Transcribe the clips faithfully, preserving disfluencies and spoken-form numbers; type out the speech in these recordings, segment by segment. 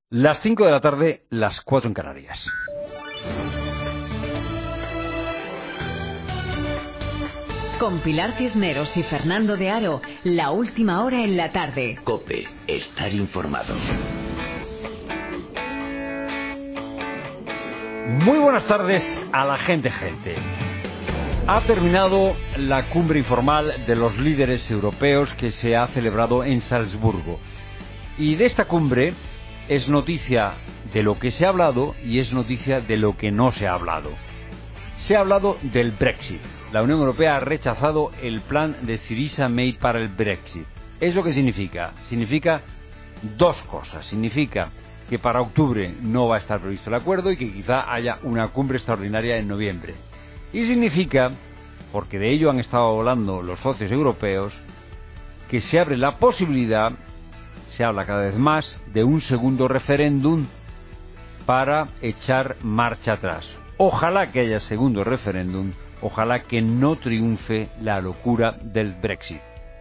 Las cinco de la tarde, las cuatro en Canarias. Con Pilar Cisneros y Fernando de Aro, la última hora en la tarde. COPE, estar informado. Muy buenas tardes a la gente, gente. Ha terminado la cumbre informal de los líderes europeos que se ha celebrado en Salzburgo. Y de esta cumbre es noticia de lo que se ha hablado y es noticia de lo que no se ha hablado. Se ha hablado del Brexit. La Unión Europea ha rechazado el plan de Theresa May para el Brexit. ¿Eso qué significa? Significa dos cosas. Significa que para octubre no va a estar previsto el acuerdo y que quizá haya una cumbre extraordinaria en noviembre. Y significa, porque de ello han estado hablando los socios europeos, que se abre la posibilidad, se habla cada vez más, de un segundo referéndum para echar marcha atrás. Ojalá que haya segundo referéndum, ojalá que no triunfe la locura del Brexit.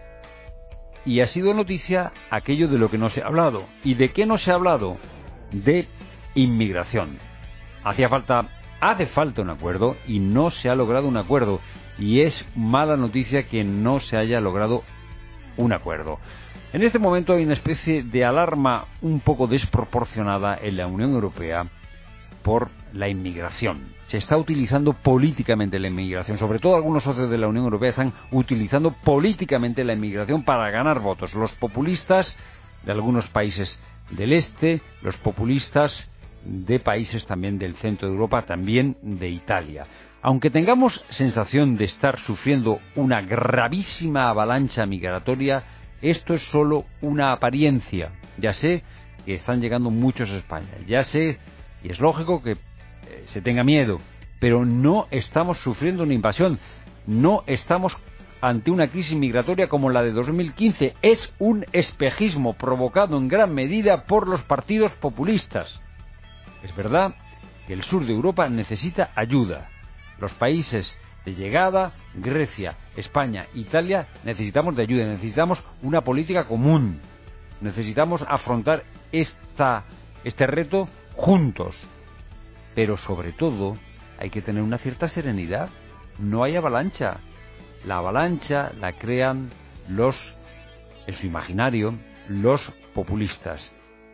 Y ha sido noticia aquello de lo que no se ha hablado. ¿Y de qué no se ha hablado? De inmigración. Hacía falta, hace falta un acuerdo y no se ha logrado un acuerdo. Y es mala noticia que no se haya logrado un acuerdo. En este momento hay una especie de alarma un poco desproporcionada en la Unión Europea por la inmigración. Se está utilizando políticamente la inmigración, sobre todo algunos socios de la Unión Europea están utilizando políticamente la inmigración para ganar votos. Los populistas de algunos países del este, los populistas de países también del centro de Europa, también de Italia. Aunque tengamos sensación de estar sufriendo una gravísima avalancha migratoria, esto es solo una apariencia. Ya sé que están llegando muchos a España, ya sé, y es lógico que eh, se tenga miedo, pero no estamos sufriendo una invasión, no estamos ante una crisis migratoria como la de dos mil quince, es un espejismo provocado en gran medida por los partidos populistas. Es verdad que el sur de Europa necesita ayuda. Los países de llegada, Grecia, España, Italia, necesitamos de ayuda, necesitamos una política común, necesitamos afrontar esta, este reto juntos, pero sobre todo hay que tener una cierta serenidad. No hay avalancha, la avalancha la crean los, en su imaginario, los populistas.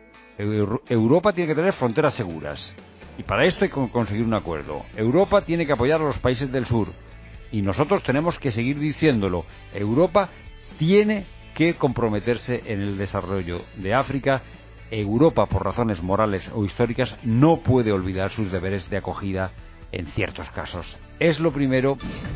Europa tiene que tener fronteras seguras. Y para esto hay que conseguir un acuerdo. Europa tiene que apoyar a los países del sur. Y nosotros tenemos que seguir diciéndolo. Europa tiene que comprometerse en el desarrollo de África. Europa, por razones morales o históricas, no puede olvidar sus deberes de acogida en ciertos casos. Es lo primero.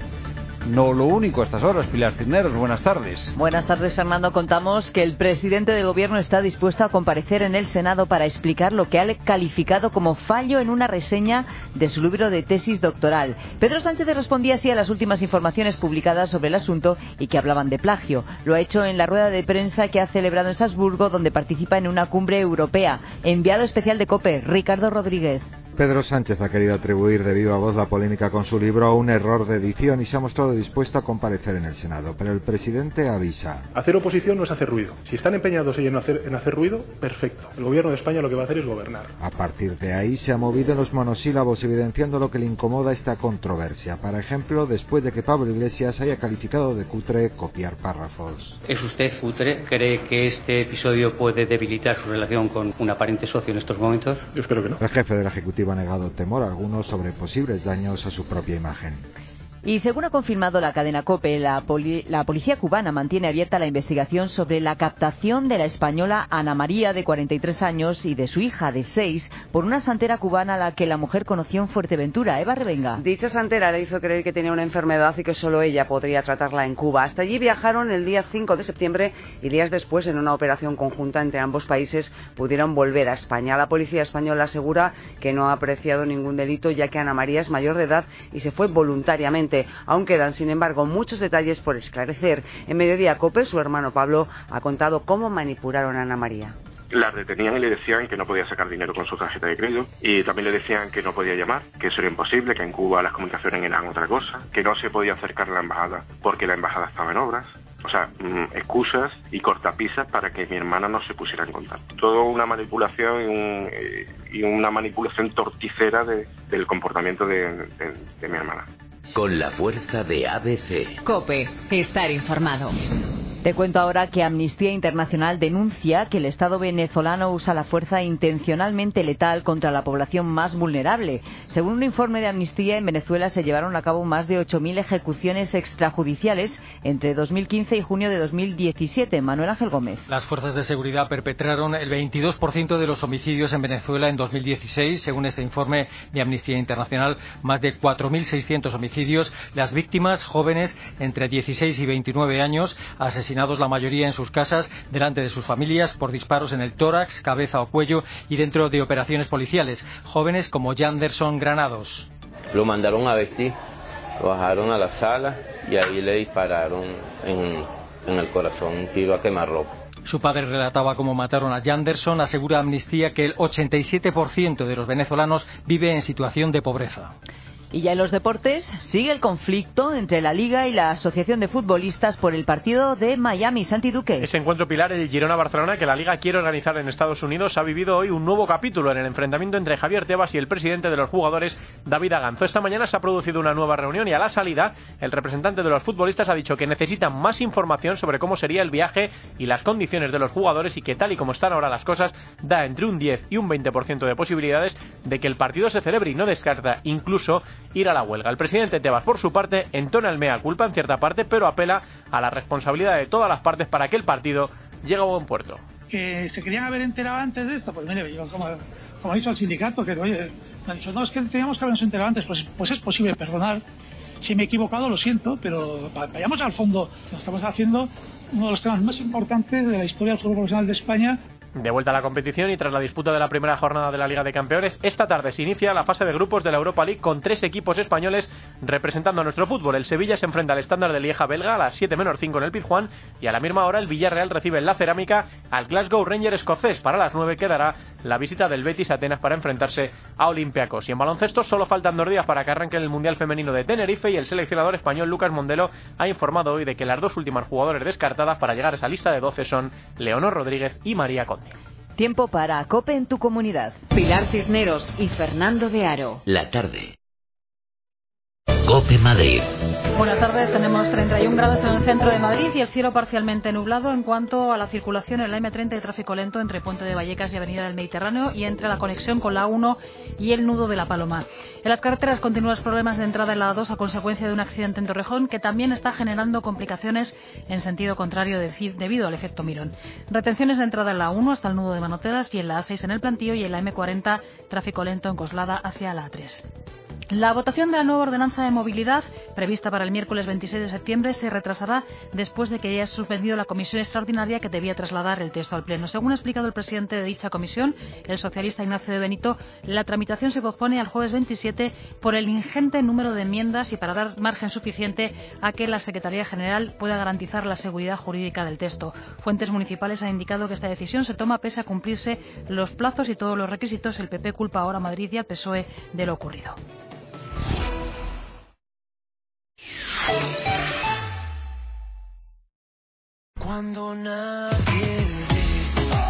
No lo único a estas horas. Pilar Cisneros, buenas tardes. Buenas tardes, Fernando. Contamos que el presidente del Gobierno está dispuesto a comparecer en el Senado para explicar lo que ha calificado como fallo en una reseña de su libro de tesis doctoral. Pedro Sánchez respondía así a las últimas informaciones publicadas sobre el asunto y que hablaban de plagio. Lo ha hecho en la rueda de prensa que ha celebrado en Salzburgo, donde participa en una cumbre europea. Enviado especial de COPE, Ricardo Rodríguez. Pedro Sánchez ha querido atribuir de viva voz la polémica con su libro a un error de edición y se ha mostrado dispuesto a comparecer en el Senado, pero el presidente avisa. Hacer oposición no es hacer ruido. Si están empeñados en hacer, en hacer ruido, perfecto. El gobierno de España lo que va a hacer es gobernar. A partir de ahí se ha movido en los monosílabos, evidenciando lo que le incomoda esta controversia. Por ejemplo, después de que Pablo Iglesias haya calificado de cutre copiar párrafos. ¿Es usted cutre? ¿Cree que este episodio puede debilitar su relación con un aparente socio en estos momentos? Yo espero que no. El jefe del Ejecutivo ha negado temor a algunos sobre posibles daños a su propia imagen. Y según ha confirmado la cadena COPE, la, poli la policía cubana mantiene abierta la investigación sobre la captación de la española Ana María, de cuarenta y tres años, y de su hija, de seis, por una santera cubana a la que la mujer conoció en Fuerteventura. Eva Revenga. Dicha santera le hizo creer que tenía una enfermedad y que solo ella podría tratarla en Cuba. Hasta allí viajaron el día cinco de septiembre y días después, en una operación conjunta entre ambos países, pudieron volver a España. La policía española asegura que no ha apreciado ningún delito, ya que Ana María es mayor de edad y se fue voluntariamente. Aún quedan, sin embargo, muchos detalles por esclarecer. En Mediodía COPE, su hermano Pablo ha contado cómo manipularon a Ana María. La detenían y le decían que no podía sacar dinero con su tarjeta de crédito, y también le decían que no podía llamar, que eso era imposible, que en Cuba las comunicaciones eran otra cosa, que no se podía acercar a la embajada porque la embajada estaba en obras. O sea, sea, mm, excusas y cortapisas para que mi hermana no se pusiera en contacto. Todo una manipulación y, un, y una manipulación torticera de, del comportamiento de, de, de mi hermana. Con la fuerza de A B C. COPE, estar informado. Te cuento ahora que Amnistía Internacional denuncia que el Estado venezolano usa la fuerza intencionalmente letal contra la población más vulnerable. Según un informe de Amnistía, en Venezuela se llevaron a cabo más de ocho mil ejecuciones extrajudiciales entre dos mil quince y junio de dos mil diecisiete. Manuel Ángel Gómez. Las fuerzas de seguridad perpetraron el veintidós por ciento de los homicidios en Venezuela en dos mil dieciséis. Según este informe de Amnistía Internacional, más de cuatro mil seiscientos homicidios. Las víctimas, jóvenes entre dieciséis y veintinueve años, asesinados la mayoría en sus casas, delante de sus familias, por disparos en el tórax, cabeza o cuello y dentro de operaciones policiales. Jóvenes como Yanderson Granados. Lo mandaron a vestir, lo bajaron a la sala y ahí le dispararon en, en el corazón un tiro a quemarropa. Su padre relataba cómo mataron a Yanderson. Asegura Amnistía que el ochenta y siete por ciento de los venezolanos vive en situación de pobreza. Y ya en los deportes, sigue el conflicto entre la Liga y la Asociación de Futbolistas por el partido de Miami. Santi Duque. Ese encuentro pilar, el Girona-Barcelona, que la Liga quiere organizar en Estados Unidos, ha vivido hoy un nuevo capítulo en el enfrentamiento entre Javier Tebas y el presidente de los jugadores, David Aganzo. Esta mañana se ha producido una nueva reunión y a la salida, el representante de los futbolistas ha dicho que necesitan más información sobre cómo sería el viaje y las condiciones de los jugadores y que, tal y como están ahora las cosas, da entre un diez y un veinte por ciento de posibilidades de que el partido se celebre y no descarta incluso ir a la huelga. El presidente Tebas, por su parte, entona el mea culpa en cierta parte, pero apela a la responsabilidad de todas las partes para que el partido llegue a buen puerto. Que se querían haber enterado antes de esto, pues mire, yo como, como he dicho al sindicato, que oye, me han dicho, no, es que teníamos que habernos enterado antes, pues, pues es posible, perdonar, si me he equivocado lo siento, pero vayamos al fondo, estamos haciendo uno de los temas más importantes de la historia del fútbol profesional de España. De vuelta a la competición y tras la disputa de la primera jornada de la Liga de Campeones, esta tarde se inicia la fase de grupos de la Europa League con tres equipos españoles representando a nuestro fútbol. El Sevilla se enfrenta al Standard de Lieja belga a las siete menos cinco en el Pizjuán y a la misma hora el Villarreal recibe en la Cerámica al Glasgow Rangers escocés. Para las nueve quedará la visita del Betis a Atenas para enfrentarse a Olympiacos. Y en baloncesto solo faltan dos días para que arranque el Mundial Femenino de Tenerife y el seleccionador español Lucas Mondelo ha informado hoy de que las dos últimas jugadoras descartadas para llegar a esa lista de doce son Leonor Rodríguez y María Conde. Tiempo para COPE en tu comunidad. Pilar Cisneros y Fernando de Aro. La tarde. COPE Madrid. Buenas tardes, tenemos treinta y un grados en el centro de Madrid y el cielo parcialmente nublado. En cuanto a la circulación en la eme treinta, hay tráfico lento entre Puente de Vallecas y Avenida del Mediterráneo y entre la conexión con la A uno y el nudo de La Paloma. En las carreteras continúan los problemas de entrada en la A dos a consecuencia de un accidente en Torrejón que también está generando complicaciones en sentido contrario debido al efecto Mirón. Retenciones de entrada en la A uno hasta el nudo de Manoteras y en la A seis en el Plantío y en la eme cuarenta tráfico lento en Coslada hacia la A tres. La votación de la nueva ordenanza de movilidad, prevista para el miércoles veintiséis de septiembre, se retrasará después de que haya suspendido la comisión extraordinaria que debía trasladar el texto al Pleno. Según ha explicado el presidente de dicha comisión, el socialista Ignacio de Benito, la tramitación se pospone al jueves veintisiete por el ingente número de enmiendas y para dar margen suficiente a que la Secretaría General pueda garantizar la seguridad jurídica del texto. Fuentes municipales han indicado que esta decisión se toma pese a cumplirse los plazos y todos los requisitos. El P P culpa ahora a Madrid y al P S O E de lo ocurrido. Cuando nadie ve,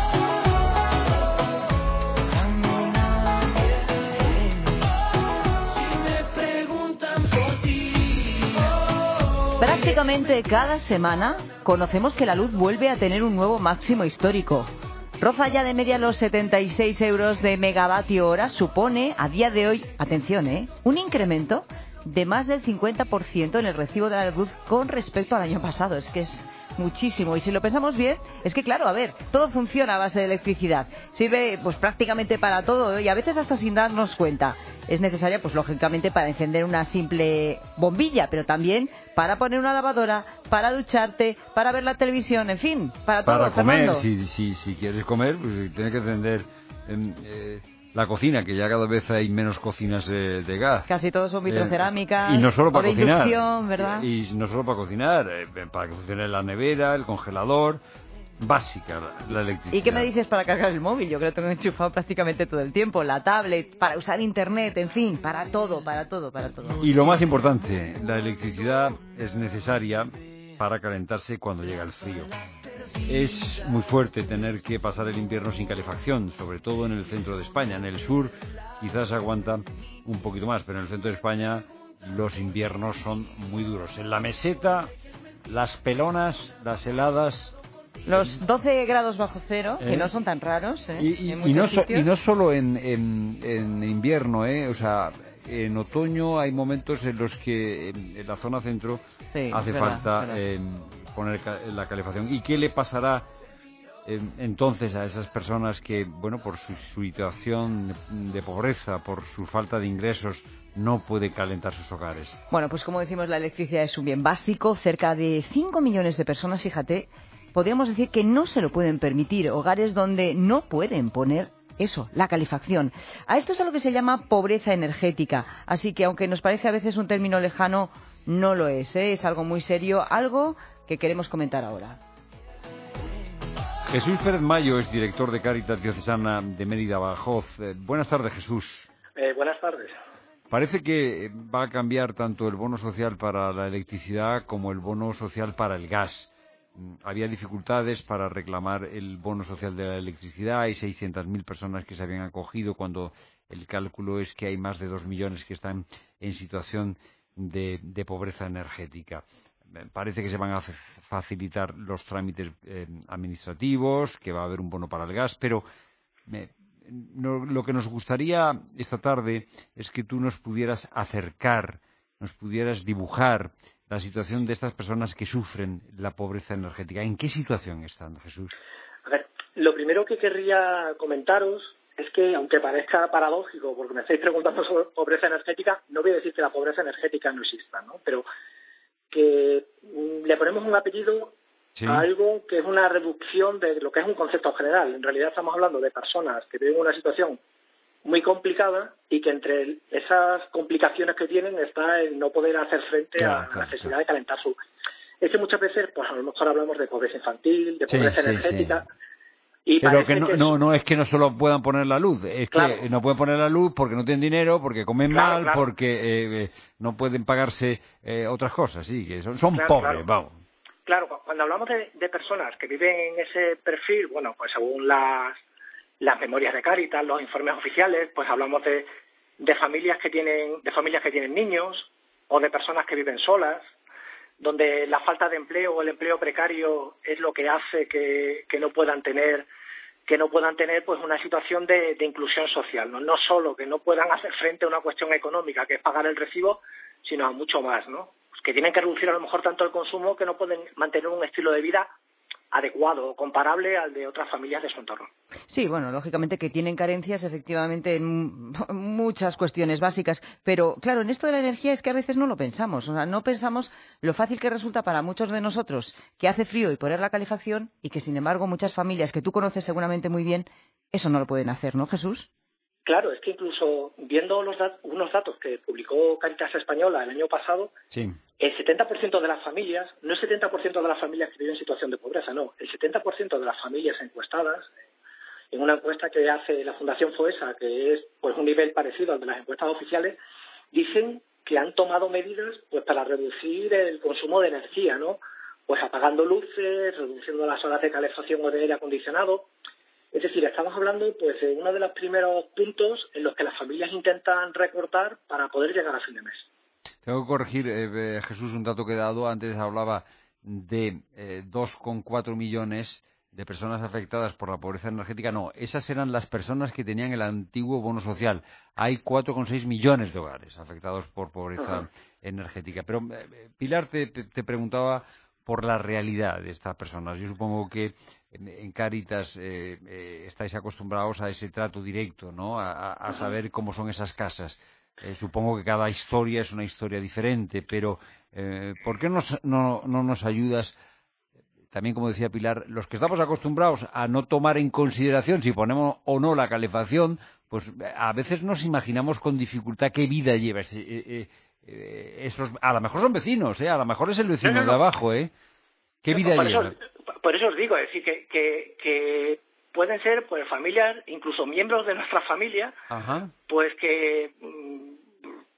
cuando nadie ve, si me preguntan por ti. Prácticamente cada semana conocemos que la luz vuelve a tener un nuevo máximo histórico. Roza ya de media los setenta y seis euros de megavatio hora, supone a día de hoy, atención, ¿eh?, un incremento de más del cincuenta por ciento en el recibo de la luz con respecto al año pasado. Es que es muchísimo. Y si lo pensamos bien, es que claro, a ver, todo funciona a base de electricidad. Sirve pues prácticamente para todo, ¿eh? Y a veces hasta sin darnos cuenta. Es necesaria, pues lógicamente, para encender una simple bombilla, pero también para poner una lavadora, para ducharte, para ver la televisión, en fin, para todo. Para comer, Fernando. si, si, si quieres comer, pues tienes que encender eh, eh, la cocina, que ya cada vez hay menos cocinas de, de gas. Casi todos son vitrocerámicas, eh, y no solo para o de cocinar, inducción, ¿verdad? Y, y no solo para cocinar, eh, para que funcione la nevera, el congelador. Básica la, la electricidad. ¿Y qué me dices para cargar el móvil? Yo creo que tengo enchufado prácticamente todo el tiempo, la tablet, para usar internet, en fin, para todo, para todo, para todo. Y lo más importante, la electricidad es necesaria para calentarse cuando llega el frío. Es muy fuerte tener que pasar el invierno sin calefacción, sobre todo en el centro de España. En el sur quizás aguanta un poquito más, pero en el centro de España los inviernos son muy duros. En la meseta, las pelonas, las heladas... Los doce grados bajo cero, ¿Eh? que no son tan raros, ¿eh? Y, y, en y, no, so, sitios. y no solo en, en, en invierno, ¿eh? O sea, en otoño hay momentos en los que en, en la zona centro sí, hace es falta verdad, eh, poner ca la calefacción. ¿Y qué le pasará eh, entonces a esas personas que, bueno, por su, su situación de, de pobreza, por su falta de ingresos, no puede calentar sus hogares? Bueno, pues como decimos, la electricidad es un bien básico. Cerca de cinco millones de personas, fíjate, podríamos decir que no se lo pueden permitir. Hogares donde no pueden poner eso, la calefacción. A esto es a lo que se llama pobreza energética. Así que, aunque nos parece a veces un término lejano, no lo es, ¿eh? Es algo muy serio, algo que queremos comentar ahora. Jesús Pérez Mayo es director de Cáritas Diocesana de Mérida Badajoz. Eh, buenas tardes, Jesús. Eh, buenas tardes. Parece que va a cambiar tanto el bono social para la electricidad como el bono social para el gas. Había dificultades para reclamar el bono social de la electricidad. Hay seiscientas mil personas que se habían acogido cuando el cálculo es que hay más de dos millones que están en situación de, de pobreza energética. Parece que se van a facilitar los trámites eh, administrativos, que va a haber un bono para el gas, pero eh, no, lo que nos gustaría esta tarde es que tú nos pudieras acercar, nos pudieras dibujar la situación de estas personas que sufren la pobreza energética. ¿En qué situación están, Jesús? A ver, lo primero que querría comentaros es que, aunque parezca paradójico, porque me estáis preguntando sobre pobreza energética, no voy a decir que la pobreza energética no exista, ¿no? Pero que mm, le ponemos un apellido sí. a algo que es una reducción de lo que es un concepto general. En realidad estamos hablando de personas que viven una situación muy complicada y que entre esas complicaciones que tienen está el no poder hacer frente claro, a la necesidad claro. de calentar su... Es que muchas veces, pues a lo mejor hablamos de pobreza infantil, de pobreza sí, energética... Sí, sí. Y pero que no, que no, no es que no solo puedan poner la luz, es claro. que no pueden poner la luz porque no tienen dinero, porque comen claro, mal, claro. porque eh, no pueden pagarse eh, otras cosas, sí, que son, son claro, pobres, vamos. Claro, cuando hablamos de, de personas que viven en ese perfil, bueno, pues según las... las memorias de Cáritas, los informes oficiales, pues hablamos de, de familias que tienen de familias que tienen niños o de personas que viven solas, donde la falta de empleo o el empleo precario es lo que hace que, que no puedan tener que no puedan tener pues una situación de, de inclusión social, ¿no? No solo que no puedan hacer frente a una cuestión económica que es pagar el recibo, sino a mucho más, ¿no? Pues que tienen que reducir a lo mejor tanto el consumo que no pueden mantener un estilo de vida adecuado o comparable al de otras familias de su entorno. Sí, bueno, lógicamente que tienen carencias efectivamente en muchas cuestiones básicas, pero claro, en esto de la energía es que a veces no lo pensamos, o sea, no pensamos lo fácil que resulta para muchos de nosotros que hace frío y poner la calefacción y que sin embargo muchas familias que tú conoces seguramente muy bien, eso no lo pueden hacer, ¿no, Jesús? Claro, es que incluso viendo los dat unos datos que publicó Cáritas Española el año pasado, sí. el setenta por ciento de las familias, no el setenta por ciento de las familias que viven en situación de pobreza, no, el setenta por ciento de las familias encuestadas, en una encuesta que hace la Fundación FOESA, que es pues un nivel parecido al de las encuestas oficiales, dicen que han tomado medidas pues para reducir el consumo de energía, ¿no? Pues apagando luces, reduciendo las horas de calefacción o de aire acondicionado. Es decir, estamos hablando pues de uno de los primeros puntos en los que las familias intentan recortar para poder llegar a fin de mes. Tengo que corregir, eh, Jesús, un dato que he dado. Antes hablaba de eh, dos coma cuatro millones de personas afectadas por la pobreza energética. No, esas eran las personas que tenían el antiguo bono social. Hay cuatro coma seis millones de hogares afectados por pobreza uh-huh. energética. Pero eh, Pilar te, te, te preguntaba por la realidad de estas personas. Yo supongo que en Cáritas eh, eh, estáis acostumbrados a ese trato directo, ¿no? A, a saber cómo son esas casas. Eh, supongo que cada historia es una historia diferente, pero eh, ¿por qué nos, no, no nos ayudas? También, como decía Pilar, los que estamos acostumbrados a no tomar en consideración si ponemos o no la calefacción, pues a veces nos imaginamos con dificultad qué vida lleva ese, eh, eh, esos, a lo mejor son vecinos, ¿eh? A lo mejor es el vecino no, no, no. de abajo, ¿eh? ¿Qué vida por lleva? Eso, por eso os digo, es decir, que, que, que pueden ser pues familias, incluso miembros de nuestra familia, Ajá. pues que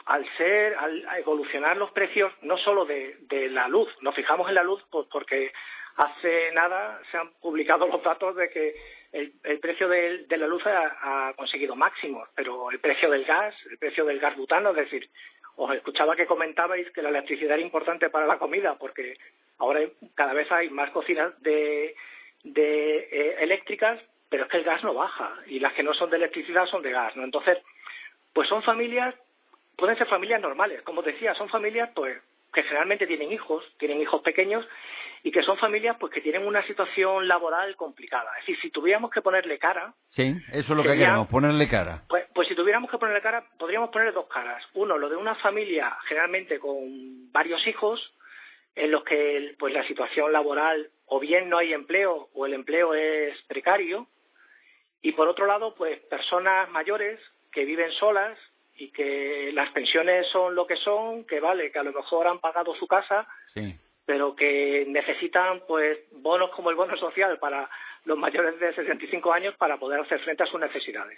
al ser, al a evolucionar los precios, no solo de, de la luz, nos fijamos en la luz pues porque hace nada se han publicado los datos de que el, el precio de, de la luz ha, ha conseguido máximos, pero el precio del gas, el precio del gas butano, es decir, os escuchaba que comentabais que la electricidad era importante para la comida, porque ahora cada vez hay más cocinas de, de eh, eléctricas, pero es que el gas no baja, y las que no son de electricidad son de gas, ¿no? Entonces, pues son familias, pueden ser familias normales, como os decía, son familias pues que generalmente tienen hijos, tienen hijos pequeños, y que son familias pues que tienen una situación laboral complicada. Es decir, si tuviéramos que ponerle cara... Sí, eso es lo que sería, queremos, ponerle cara. Pues, pues si tuviéramos que ponerle cara, podríamos poner dos caras. Uno, lo de una familia generalmente con varios hijos, en los que pues la situación laboral o bien no hay empleo o el empleo es precario. Y por otro lado, pues personas mayores que viven solas y que las pensiones son lo que son, que vale, que a lo mejor han pagado su casa... Sí. Pero que necesitan pues bonos como el bono social para los mayores de sesenta y cinco años para poder hacer frente a sus necesidades.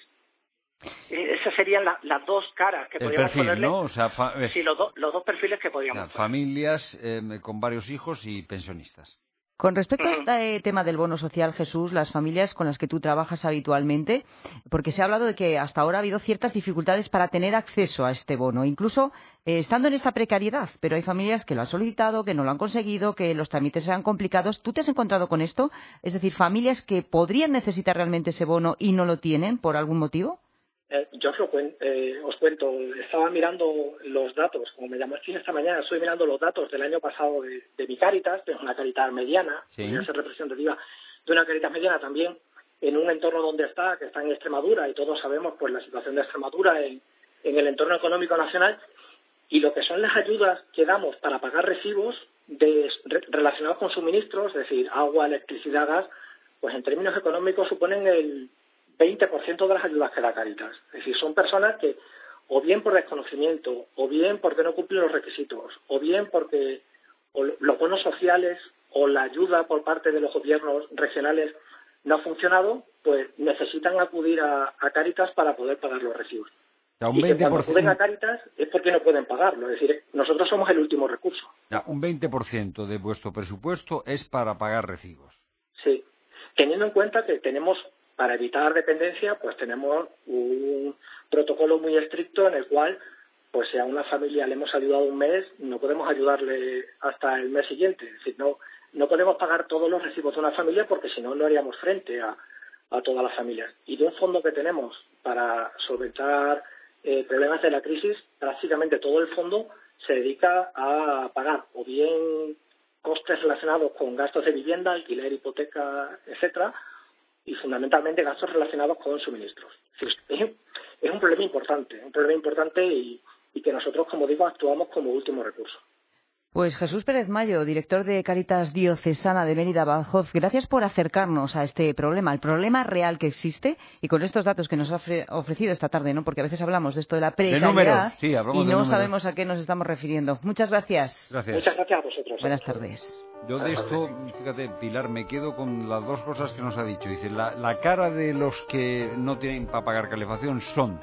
Esas serían la, las dos caras que el podríamos perfil, ponerle. ¿no? O sea, fa... sí, los, do, los dos perfiles que podríamos o sea, familias eh, con varios hijos y pensionistas. Con respecto a este tema del bono social, Jesús, las familias con las que tú trabajas habitualmente, porque se ha hablado de que hasta ahora ha habido ciertas dificultades para tener acceso a este bono, incluso eh, estando en esta precariedad, pero hay familias que lo han solicitado, que no lo han conseguido, que los trámites sean complicados. ¿Tú te has encontrado con esto? Es decir, familias que podrían necesitar realmente ese bono y no lo tienen por algún motivo. Eh, yo os, lo cuen eh, os cuento, estaba mirando los datos, como me llamaste esta mañana, estoy mirando los datos del año pasado de, de mi Cáritas, que es una Cáritas mediana, sí. Podría ser representativa de una Cáritas mediana también, en un entorno donde está, que está en Extremadura, y todos sabemos pues la situación de Extremadura en, en el entorno económico nacional, y lo que son las ayudas que damos para pagar recibos de, re, relacionados con suministros, es decir, agua, electricidad, gas, pues en términos económicos suponen el veinte por ciento de las ayudas que da Cáritas. Es decir, son personas que, o bien por desconocimiento, o bien porque no cumplen los requisitos, o bien porque o los bonos sociales o la ayuda por parte de los gobiernos regionales no ha funcionado, pues necesitan acudir a, a Cáritas para poder pagar los recibos. Ya, un y que veinte por ciento... cuando acuden a Cáritas es porque no pueden pagarlo. Es decir, nosotros somos el último recurso. Ya, un veinte por ciento de vuestro presupuesto es para pagar recibos. Sí, teniendo en cuenta que tenemos... Para evitar dependencia, pues tenemos un protocolo muy estricto en el cual, pues si a una familia le hemos ayudado un mes, no podemos ayudarle hasta el mes siguiente. Es decir, no, no podemos pagar todos los recibos de una familia porque si no, no haríamos frente a, a todas las familias. Y de un fondo que tenemos para solventar eh, problemas de la crisis, prácticamente todo el fondo se dedica a pagar o bien costes relacionados con gastos de vivienda, alquiler, hipoteca, etcétera, y fundamentalmente gastos relacionados con suministros. Es, es un problema importante, un problema importante y, y que nosotros, como digo, actuamos como último recurso. Pues Jesús Pérez Mayo, director de Cáritas Diocesana de Mérida Badajoz, gracias por acercarnos a este problema, el problema real que existe, y con estos datos que nos ha ofrecido esta tarde, ¿no? Porque a veces hablamos de esto de la precariedad sí, y no sabemos a qué nos estamos refiriendo. Muchas gracias. Gracias. Muchas gracias a vosotros. Buenas tardes. Yo de esto, fíjate, Pilar, me quedo con las dos cosas que nos ha dicho. Dice, la, la cara de los que no tienen para pagar calefacción son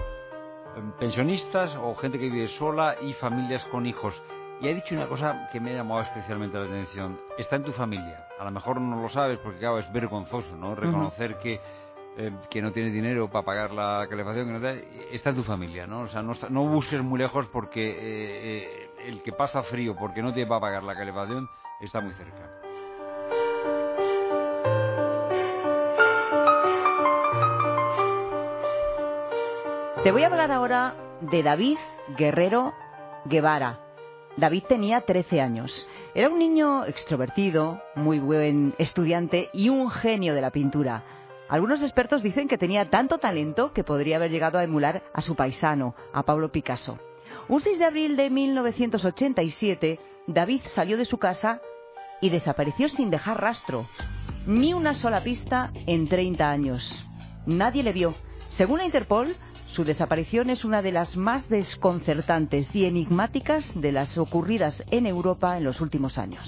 pensionistas o gente que vive sola y familias con hijos. Y ha dicho una cosa que me ha llamado especialmente la atención. Está en tu familia. A lo mejor no lo sabes porque, claro, es vergonzoso, ¿no? Reconocer uh-huh. que, eh, que no tienes dinero para pagar la calefacción. Que no te... Está en tu familia, ¿no? O sea, no, está... no busques muy lejos porque eh, eh, el que pasa frío porque no te va a pagar la calefacción está muy cerca. Te voy a hablar ahora de David Guerrero Guevara. David tenía trece años. Era un niño extrovertido, muy buen estudiante y un genio de la pintura. Algunos expertos dicen que tenía tanto talento que podría haber llegado a emular a su paisano, a Pablo Picasso. Un seis de abril de mil novecientos ochenta y siete, David salió de su casa y desapareció sin dejar rastro. Ni una sola pista en treinta años. Nadie le vio. Según la Interpol, su desaparición es una de las más desconcertantes y enigmáticas de las ocurridas en Europa en los últimos años.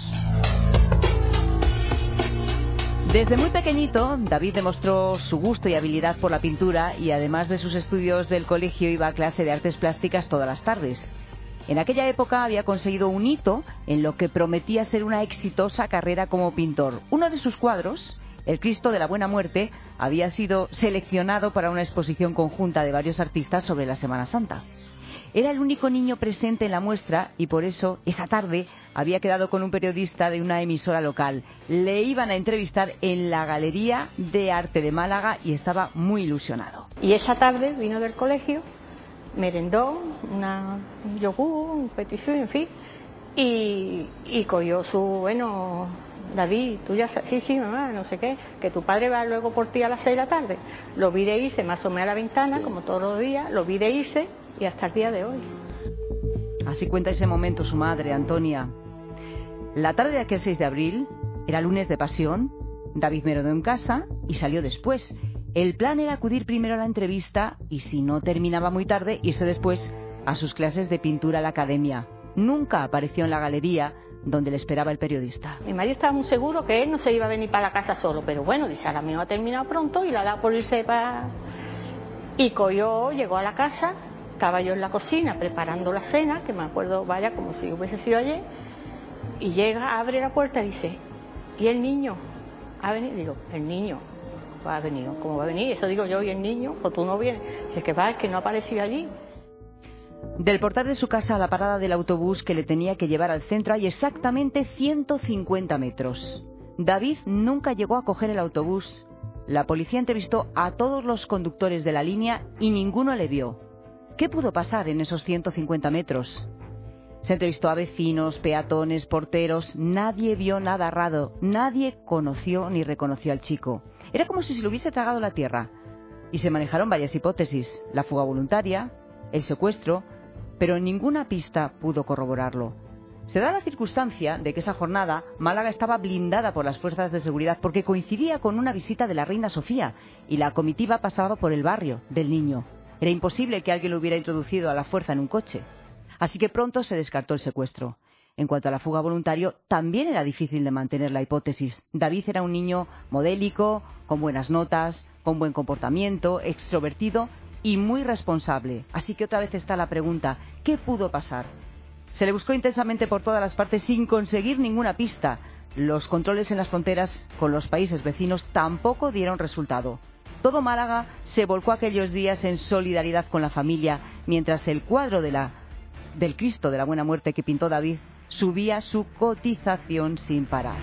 Desde muy pequeñito, David demostró su gusto y habilidad por la pintura y además de sus estudios del colegio iba a clase de artes plásticas todas las tardes. En aquella época había conseguido un hito en lo que prometía ser una exitosa carrera como pintor. Uno de sus cuadros, El Cristo de la Buena Muerte, había sido seleccionado para una exposición conjunta de varios artistas sobre la Semana Santa. Era el único niño presente en la muestra y por eso, esa tarde, había quedado con un periodista de una emisora local. Le iban a entrevistar en la Galería de Arte de Málaga y estaba muy ilusionado. Y esa tarde vino del colegio, merendó una, un yogur, un petisú, en fin, y, y cogió su, bueno, David, tú ya sabes, sí, sí, mamá, no sé qué, que tu padre va luego por ti a las seis de la tarde. Lo vi de irse, me asomé a la ventana, como todos los días, lo vi de irse y hasta el día de hoy. Así cuenta ese momento su madre, Antonia. La tarde de aquel seis de abril, era lunes de pasión, David merendó en casa y salió después. El plan era acudir primero a la entrevista y, si no terminaba muy tarde, irse después a sus clases de pintura a la academia. Nunca apareció en la galería donde le esperaba el periodista. Mi marido estaba muy seguro que él no se iba a venir para la casa solo, pero bueno, dice, ahora mismo ha terminado pronto y la da por irse para... Y cogió, llegó a la casa, estaba yo en la cocina preparando la cena, que me acuerdo, vaya, como si hubiese sido ayer, y llega, abre la puerta y dice, ¿y el niño? ¿Ha venido? Digo, el niño. Va a venir, ¿cómo va a venir? Eso digo yo, ¿y el niño? Pues tú no vienes. Es que va, es que no ha aparecido allí. Del portal de su casa a la parada del autobús que le tenía que llevar al centro hay exactamente ciento cincuenta metros. David nunca llegó a coger el autobús. La policía entrevistó a todos los conductores de la línea y ninguno le vio. ¿Qué pudo pasar en esos ciento cincuenta metros? Se entrevistó a vecinos, peatones, porteros. Nadie vio nada raro. Nadie conoció ni reconoció al chico. Era como si se lo hubiese tragado la tierra. Y se manejaron varias hipótesis. La fuga voluntaria, el secuestro, pero ninguna pista pudo corroborarlo. Se da la circunstancia de que esa jornada Málaga estaba blindada por las fuerzas de seguridad porque coincidía con una visita de la reina Sofía y la comitiva pasaba por el barrio del niño. Era imposible que alguien lo hubiera introducido a la fuerza en un coche. Así que pronto se descartó el secuestro. En cuanto a la fuga voluntario, también era difícil de mantener la hipótesis. David era un niño modélico, con buenas notas, con buen comportamiento, extrovertido y muy responsable. Así que otra vez está la pregunta, ¿qué pudo pasar? Se le buscó intensamente por todas las partes sin conseguir ninguna pista. Los controles en las fronteras con los países vecinos tampoco dieron resultado. Todo Málaga se volcó aquellos días en solidaridad con la familia, mientras el cuadro de la, del Cristo de la Buena Muerte que pintó David subía su cotización sin parar.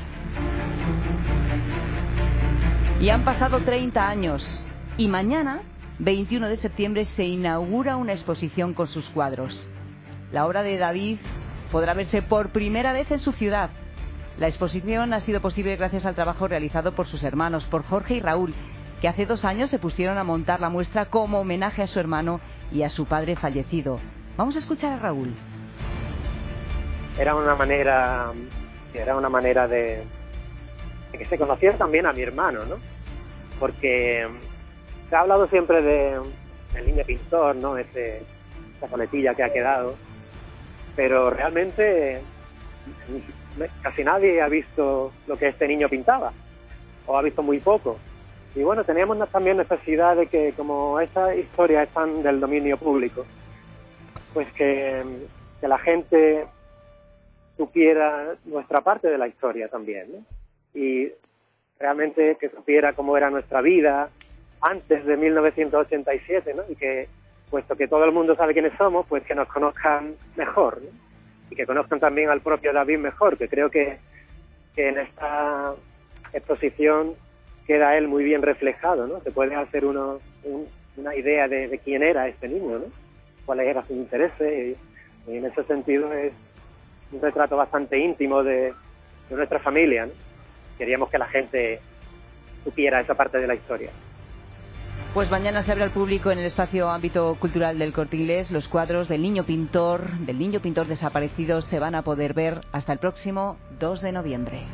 Y han pasado treinta años y mañana, veintiuno de septiembre, se inaugura una exposición con sus cuadros. La obra de David podrá verse por primera vez en su ciudad. La exposición ha sido posible gracias al trabajo realizado por sus hermanos, por Jorge y Raúl, que hace dos años se pusieron a montar la muestra como homenaje a su hermano y a su padre fallecido. Vamos a escuchar a Raúl. Era una manera, era una manera de, de que se conociera también a mi hermano, ¿no? Porque se ha hablado siempre de, del niño pintor, ¿no? Ese, esa coletilla que ha quedado, pero realmente casi nadie ha visto lo que este niño pintaba, o ha visto muy poco. Y bueno, teníamos también necesidad de que, como esta historia es tan del dominio público, pues que, que la gente supiera nuestra parte de la historia también, ¿no? Y realmente que supiera cómo era nuestra vida antes de mil novecientos ochenta y siete, ¿no? Y que, puesto que todo el mundo sabe quiénes somos, pues que nos conozcan mejor, ¿no? Y que conozcan también al propio David mejor, que creo que, que en esta exposición queda él muy bien reflejado, ¿no? Se puede hacer uno, un, una idea de, de quién era este niño, ¿no? Cuáles eran sus intereses, y, y en ese sentido es un retrato bastante íntimo de, de nuestra familia, ¿no? Queríamos que la gente supiera esa parte de la historia. Pues mañana se abre al público en el espacio ámbito cultural del Corte Inglés. Los cuadros del niño pintor, del niño pintor desaparecido, se van a poder ver hasta el próximo dos de noviembre.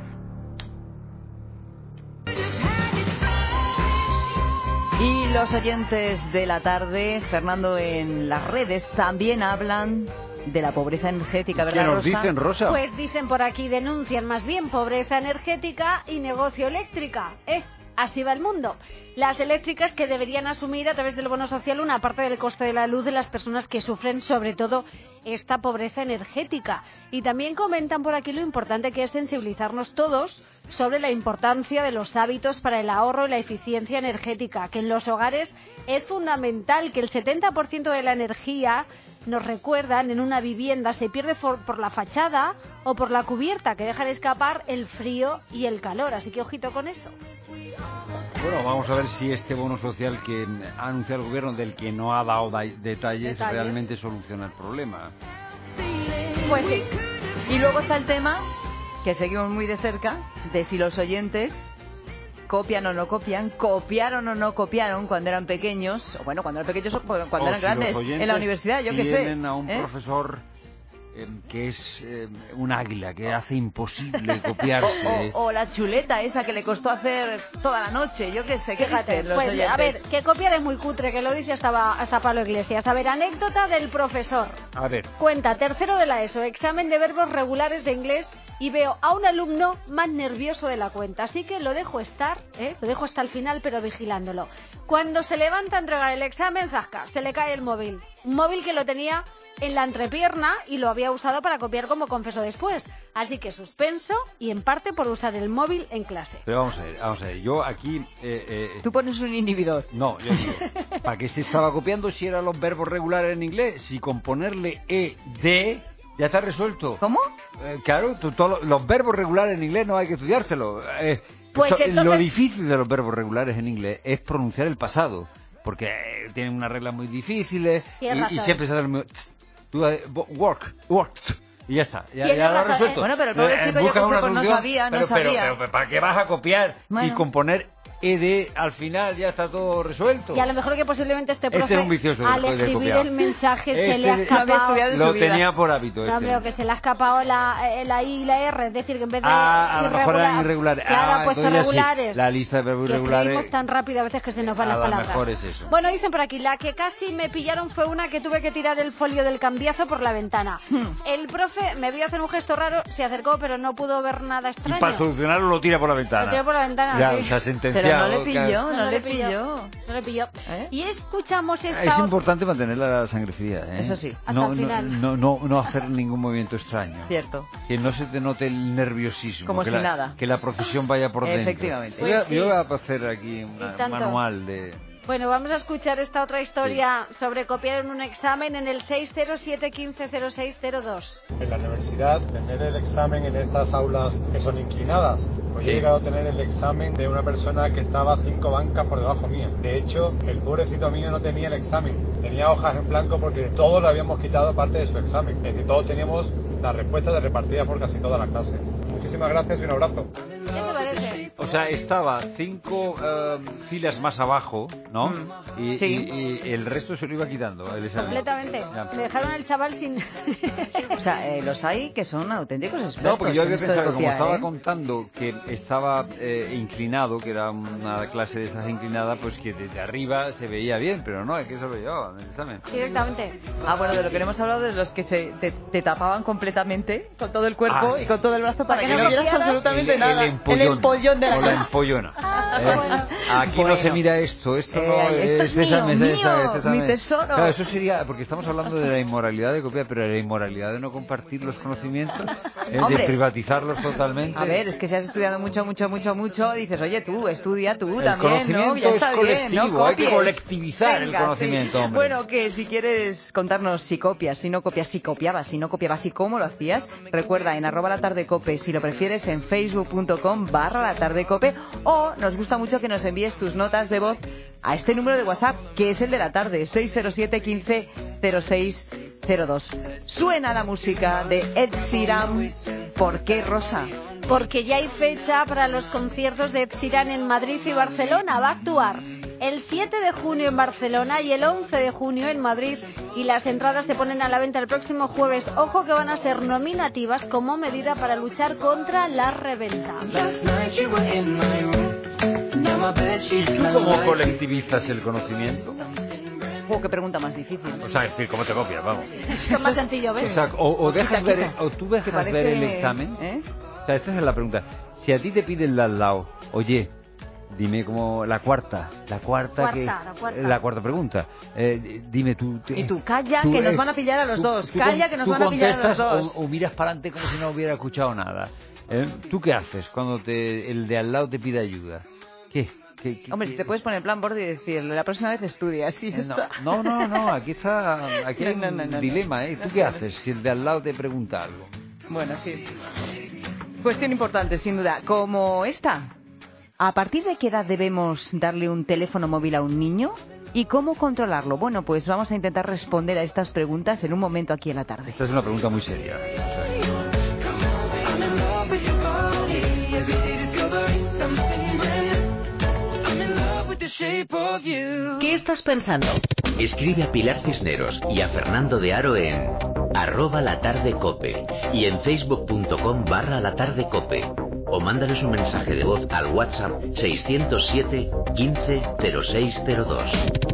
Y los oyentes de la tarde, Fernando, en las redes también hablan de la pobreza energética, ¿verdad, ¿Qué nos Rosa? dicen, Rosa? Pues dicen por aquí, denuncian más bien pobreza energética y negocio eléctrica, ¿eh? Así va el mundo. Las eléctricas que deberían asumir a través del bono social una parte del coste de la luz de las personas que sufren sobre todo esta pobreza energética. Y también comentan por aquí lo importante que es sensibilizarnos todos sobre la importancia de los hábitos para el ahorro y la eficiencia energética, que en los hogares es fundamental, que el setenta por ciento de la energía, nos recuerdan, en una vivienda se pierde por, por la fachada o por la cubierta, que dejan escapar el frío y el calor. Así que ojito con eso. Bueno, vamos a ver si este bono social que ha anunciado el gobierno, del que no ha dado da- detalles, Detalles. realmente soluciona el problema. Pues sí. Y luego está el tema, que seguimos muy de cerca, de si los oyentes copian o no copian, copiaron o no copiaron cuando eran pequeños, o bueno, cuando eran pequeños o cuando O eran si grandes, los oyentes en la universidad, yo qué sé. tienen a un ¿eh? profesor eh, que es eh, un águila, que hace imposible copiarse. O, o la chuleta esa que le costó hacer toda la noche, yo qué sé, qué Fíjate, dicen los pues oyentes? a ver, que copiar es muy cutre, que lo dice hasta, hasta Pablo Iglesias. A ver, anécdota del profesor. A ver. Cuenta, tercero de la ESO, examen de verbos regulares de inglés, y veo a un alumno más nervioso de la cuenta. Así que lo dejo estar, ¿eh? Lo dejo hasta el final, pero vigilándolo. Cuando se levanta a entregar el examen, zasca, se le cae el móvil. Un móvil que lo tenía en la entrepierna y lo había usado para copiar, como confesó después. Así que suspenso y en parte por usar el móvil en clase. Pero vamos a ver, vamos a ver. Yo aquí... Eh, eh, Tú pones un inhibidor. No, yo digo, ¿para qué se estaba copiando si eran los verbos regulares en inglés? Si con ponerle E, D... ya está resuelto. ¿Cómo? Eh, claro, tú, todo, los verbos regulares en inglés no hay que estudiárselo. Eh, Pues eso- entonces- Lo difícil de los verbos regulares en inglés es pronunciar el pasado, porque eh, tienen unas reglas muy difíciles y, Tienes y razón. siempre sale el mismo, tss, tú, eh, bo- work, worked, y ya está, ya, Tienes ya lo has razón, resuelto. eh. Bueno, pero el pobre Eh, chico, yo busca qué sé, una pues no solución, sabía, no pero, pero, sabía. pero, pero, ¿para qué vas a copiar? Bueno. Y con poner ed al final ya está todo resuelto. Y a lo mejor que posiblemente este Este profe, es un vicioso de- al de escribir copiar. el mensaje, se Este le ha lo escapado... había estudiado en Lo su vida. tenía por hábito. No, este. hombre, o que se le ha escapado la, eh, la I y la R, es decir, que en vez de Ah, a lo mejor eran irregulares. Claro, Ah, ha puesto entonces ya sí, regulares. la lista de verbos que irregulares. escribimos tan rápido a veces que se nos van A las lo palabras. mejor es eso. Bueno, dicen por aquí, la que casi me pillaron fue una que tuve que tirar el folio del cambiazo por la ventana. El profe me vio hacer un gesto raro, se acercó, pero no pudo ver nada Y extraño. para solucionarlo lo tira por la ventana. Lo tiró por la ventana, Ya, sí. o sea, sentenciado. Pero no le pilló, claro. no, le pilló. No le pilló. ¿Eh? Y escuchamos esta Es otra- importante mantener la sangre fría, ¿eh? Eso sí. Hasta No, el no, final. no, no, no hacer ningún movimiento extraño. Cierto. Que no se te note el nerviosismo. Como que si la, nada. Que la profesión vaya por dentro. Efectivamente. Voy a- Pues sí. Yo voy a hacer aquí una- Y un tanto. manual de... Bueno, vamos a escuchar esta otra historia sobre copiar en un examen en el seis cero siete uno cinco cero seis cero dos. En la universidad, tener el examen en estas aulas que son inclinadas. Pues yo he llegado a tener el examen de una persona que estaba cinco bancas por debajo mía. De hecho, el pobrecito mío no tenía el examen. Tenía hojas en blanco porque todos le habíamos quitado parte de su examen. Es decir, todos teníamos las respuestas de repartidas por casi toda la clase. Muchísimas gracias y un abrazo. ¿Qué te parece? O sea, estaba cinco eh, filas más abajo, ¿no? Mm. Y, Sí. y- y el resto se lo iba quitando el examen. Completamente. Ya. Le dejaron al chaval sin... O sea, eh, los hay que son auténticos expertos. No, porque yo en había esto de pensado que como copiar, estaba ¿eh? contando que estaba eh, inclinado, que era una clase de esas inclinada, pues que desde arriba se veía bien, pero no, es que eso lo llevaba en el examen. Directamente. Ah, bueno, de lo que hemos hablado de los que se te, te tapaban completamente con todo el cuerpo Ah, sí. y con todo el brazo para, Para que que no no vieras copiaras. absolutamente El, nada. el empollón. El empollón de la o la clase. empollona. Ah, ¿eh? bueno. Aquí Bueno. no se mira esto, esto Eh, no esto es de esa mío, mesa, mío, esa- esa- esa mi mesa. tesoro. Claro, eso sería, porque estamos hablando de la inmoralidad de copiar, pero de la inmoralidad de no compartir los conocimientos, eh, de Hombre. privatizarlos totalmente. A ver, es que si has estudiado mucho, mucho, mucho, mucho, dices, oye, tú, estudia tú El también, conocimiento ¿no? Ya es está bien, colectivo, no hay que copies. colectivizar el Venga, conocimiento, sí. hombre. Bueno, que si quieres contarnos si copias, si no copias, si copiabas, si no copiabas y cómo lo hacías, recuerda en arroba la tarde cope, si lo prefieres en facebook.com barra la tarde cope, o nos gusta mucho que nos envíes tus notas de voz a este número de WhatsApp, que es el de la tarde, seis cero siete uno cinco cero seis cero dos. Suena la música de Ed Sheeran. ¿Por qué, Rosa? Porque ya hay fecha para los conciertos de Ed Sheeran en Madrid y Barcelona. Va a actuar el siete de junio en Barcelona y el once de junio en Madrid. Y las entradas se ponen a la venta el próximo jueves. Ojo que van a ser nominativas como medida para luchar contra la reventa. ¿Tú cómo colectivizas el conocimiento? Oh, qué pregunta más difícil. O sea, es decir, ¿cómo te copias? Vamos. Es más sencillo, O, ¿ves? sea, o, o dejas Quita, ver, quita. o tú ¿Te dejas parece, ver el examen. eh? O sea, esta es la pregunta. Si a ti te pide el de al lado, oye, Dime como la cuarta, la cuarta, Cuarta, que la cuarta. la cuarta pregunta. Eh, dime tú. Y tú, calla, tú, que nos eh, van a pillar a los tú- dos. tú Calla, con- que nos tú van a pillar a los contestas dos. O, o miras para adelante como si no hubiera escuchado nada. ¿Eh? ¿Tú qué haces cuando te, el de al lado te pide ayuda? ¿Qué? ¿Qué, qué- Hombre, qué- si te puedes poner en plan borde y decirle, la próxima vez estudia, sí, No, no, no, no, aquí está, aquí hay No, no, un no, no, dilema, ¿eh? no. ¿Tú No qué sé, no haces si el de al lado te pregunta algo? Bueno, sí. Cuestión importante, sin duda. Como esta. ¿A partir de qué edad debemos darle un teléfono móvil a un niño? ¿Y cómo controlarlo? Bueno, pues vamos a intentar responder a estas preguntas en un momento aquí en la tarde. Esta es una pregunta muy seria. I'm in love with your body. Every day discovering something brand new. I'm in love with the shape of you. ¿Qué estás pensando? Escribe a Pilar Cisneros y a Fernando de Aro en arroba la tarde cope y en facebook.com barra la tarde cope. O mándales un mensaje de voz al WhatsApp seiscientos siete quince cero seis cero dos.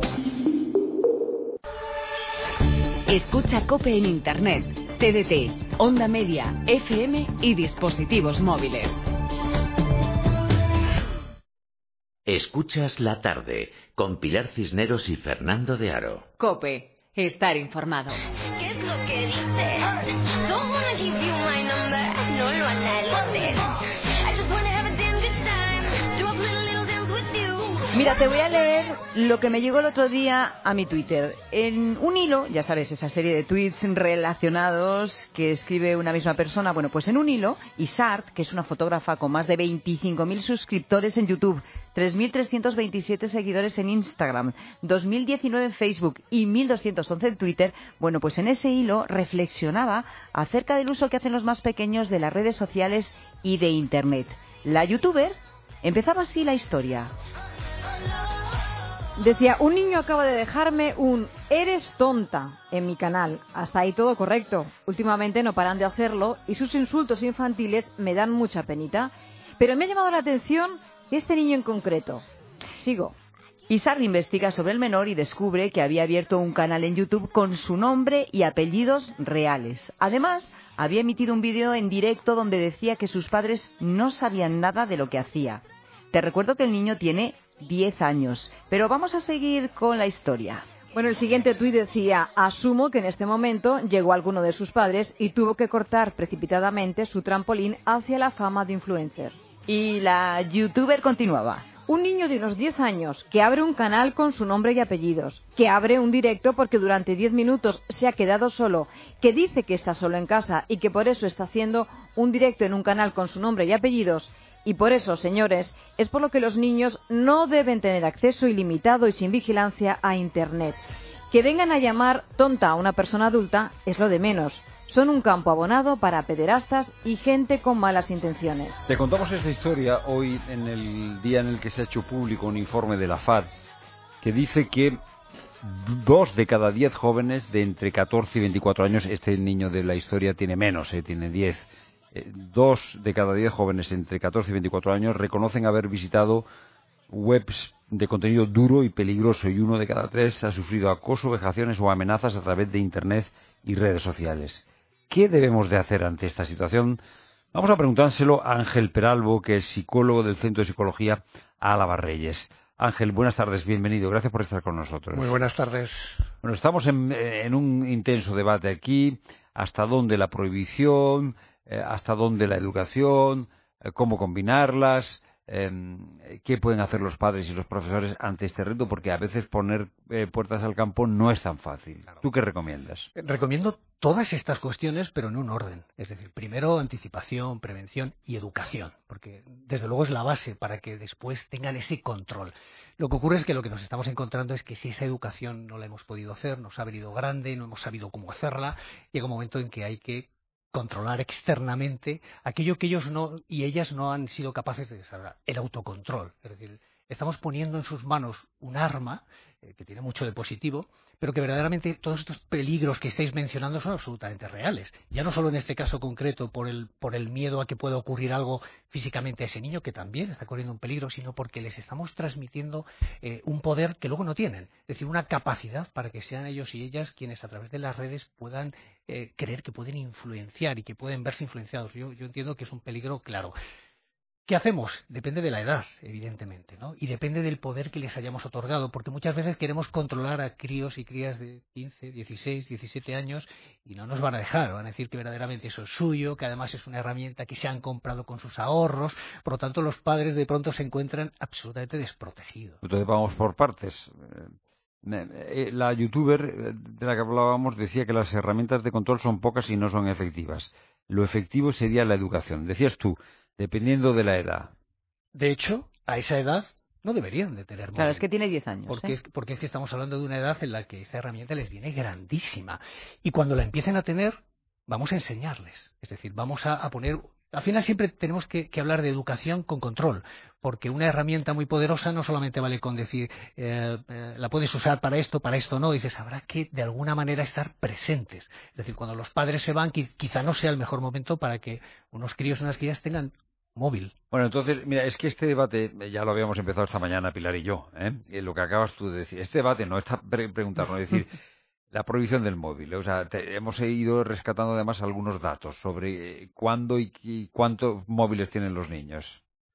Escucha COPE en Internet, T D T, Onda Media, F M y dispositivos móviles. Escuchas la tarde con Pilar Cisneros y Fernando de Aro. COPE, estar informado. ¿Qué es lo que dice? Don't wanna give you my number. No lo analices. I just wanna have a damn good time. Do a little, little dance with you. Mira, te voy a leer lo que me llegó el otro día a mi Twitter. En un hilo, ya sabes, esa serie de tweets relacionados que escribe una misma persona. Bueno, pues en un hilo, Isart, que es una fotógrafa con más de veinticinco mil suscriptores en YouTube, tres mil trescientos veintisiete seguidores en Instagram, dos mil diecinueve en Facebook y mil doscientos once en Twitter, bueno, pues en ese hilo reflexionaba acerca del uso que hacen los más pequeños de las redes sociales y de Internet. La youtuber empezaba así la historia. Decía, un niño acaba de dejarme un "eres tonta" en mi canal. Hasta ahí todo correcto. Últimamente no paran de hacerlo y sus insultos infantiles me dan mucha penita. Pero me ha llamado la atención este niño en concreto. Sigo. Isard investiga sobre el menor y descubre que había abierto un canal en YouTube con su nombre y apellidos reales. Además, había emitido un vídeo en directo donde decía que sus padres no sabían nada de lo que hacía. Te recuerdo que el niño tiene diez años, pero vamos a seguir con la historia. Bueno, el siguiente tuit decía, asumo que en este momento llegó alguno de sus padres y tuvo que cortar precipitadamente su trampolín hacia la fama de influencer. Y la youtuber continuaba. Un niño de unos diez años que abre un canal con su nombre y apellidos, que abre un directo porque durante diez minutos se ha quedado solo, que dice que está solo en casa y que por eso está haciendo un directo en un canal con su nombre y apellidos. Y por eso, señores, es por lo que los niños no deben tener acceso ilimitado y sin vigilancia a Internet. Que vengan a llamar tonta a una persona adulta es lo de menos. Son un campo abonado para pederastas y gente con malas intenciones. Te contamos esta historia hoy en el día en el que se ha hecho público un informe de la F A D que dice que dos de cada diez jóvenes de entre catorce y veinticuatro años, este niño de la historia tiene menos, eh, tiene diez, eh, dos de cada diez jóvenes entre catorce y veinticuatro años reconocen haber visitado webs de contenido duro y peligroso, y uno de cada tres ha sufrido acoso, vejaciones o amenazas a través de Internet y redes sociales. ¿Qué debemos de hacer ante esta situación? Vamos a preguntárselo a Ángel Peralbo, que es psicólogo del Centro de Psicología Álava Reyes. Ángel, buenas tardes, bienvenido, gracias por estar con nosotros. Muy buenas tardes. Bueno, estamos en, en un intenso debate aquí, hasta dónde la prohibición, eh, hasta dónde la educación, eh, cómo combinarlas, eh, qué pueden hacer los padres y los profesores ante este reto, porque a veces poner eh, puertas al campo no es tan fácil. ¿Tú qué recomiendas? Recomiendo todas estas cuestiones, pero en un orden. Es decir, primero anticipación, prevención y educación, porque desde luego es la base para que después tengan ese control. Lo que ocurre es que lo que nos estamos encontrando es que si esa educación no la hemos podido hacer, nos ha venido grande, no hemos sabido cómo hacerla, llega un momento en que hay que controlar externamente aquello que ellos no y ellas no han sido capaces de desarrollar, el autocontrol. Es decir, estamos poniendo en sus manos un arma eh, que tiene mucho de positivo, pero que verdaderamente todos estos peligros que estáis mencionando son absolutamente reales. Ya no solo en este caso concreto por el, por el miedo a que pueda ocurrir algo físicamente a ese niño, que también está corriendo un peligro, sino porque les estamos transmitiendo eh, un poder que luego no tienen. Es decir, una capacidad para que sean ellos y ellas quienes a través de las redes puedan eh, creer que pueden influenciar y que pueden verse influenciados. Yo, yo entiendo que es un peligro claro. ¿Qué hacemos? Depende de la edad, evidentemente, ¿no? Y depende del poder que les hayamos otorgado, porque muchas veces queremos controlar a críos y crías de quince, dieciséis, diecisiete años y no nos van a dejar, van a decir que verdaderamente eso es suyo, que además es una herramienta que se han comprado con sus ahorros, por lo tanto los padres de pronto se encuentran absolutamente desprotegidos. Entonces vamos por partes. La youtuber de la que hablábamos decía que las herramientas de control son pocas y no son efectivas. Lo efectivo sería la educación. Decías tú, dependiendo de la edad. De hecho, a esa edad no deberían de tener móvil. Claro, es que tiene diez años. Porque, ¿eh? es, porque es que estamos hablando de una edad en la que esta herramienta les viene grandísima. Y cuando la empiecen a tener, vamos a enseñarles. Es decir, vamos a, a poner... Al final siempre tenemos que, que hablar de educación con control, porque una herramienta muy poderosa no solamente vale con decir eh, eh, la puedes usar para esto, para esto no, dices, habrá que de alguna manera estar presentes. Es decir, cuando los padres se van, quizá no sea el mejor momento para que unos críos y unas crías tengan móvil. Bueno, entonces, mira, es que este debate, ya lo habíamos empezado esta mañana, Pilar y yo, ¿eh? Y lo que acabas tú de decir, este debate no está pre preguntarnos, es decir, la prohibición del móvil. O sea, te, hemos ido rescatando además algunos datos sobre eh, cuándo y, y cuántos móviles tienen los niños.